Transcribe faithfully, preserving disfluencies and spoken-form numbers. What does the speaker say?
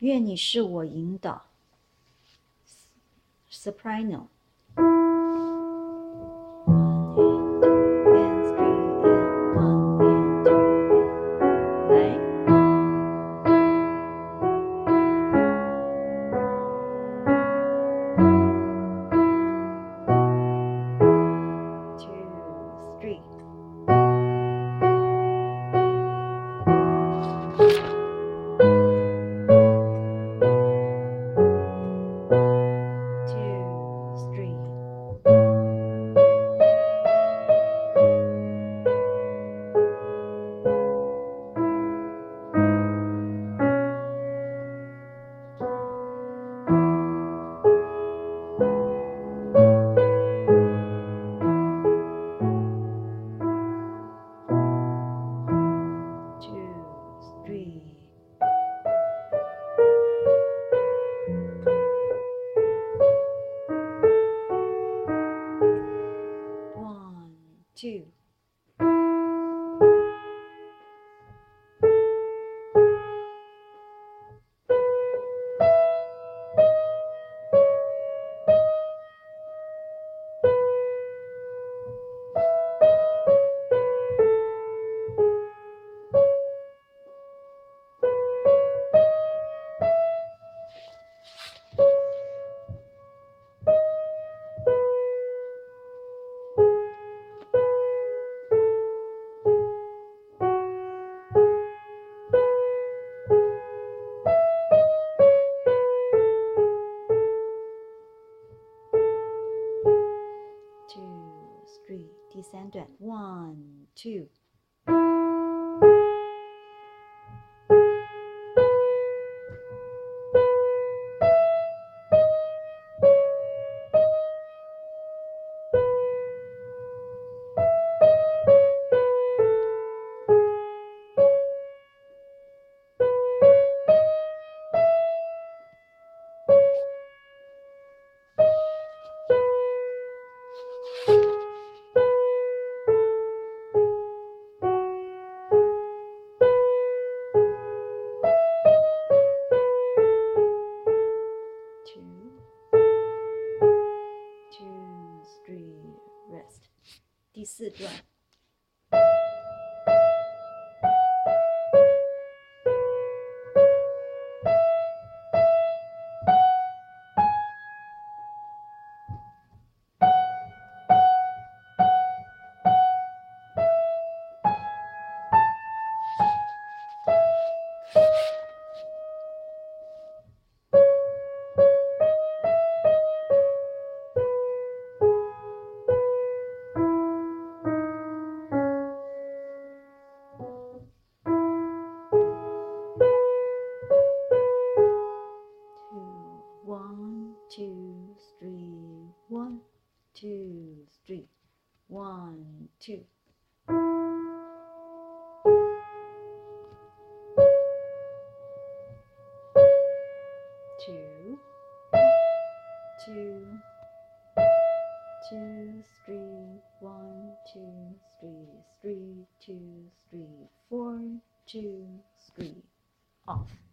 愿你是我引导 soprano two two three 第三段 one two two three rest 第四段One, two, three, one, two, three, one, two. Two, two, two, three, one, two, three, three, two, three, four, two, three, off.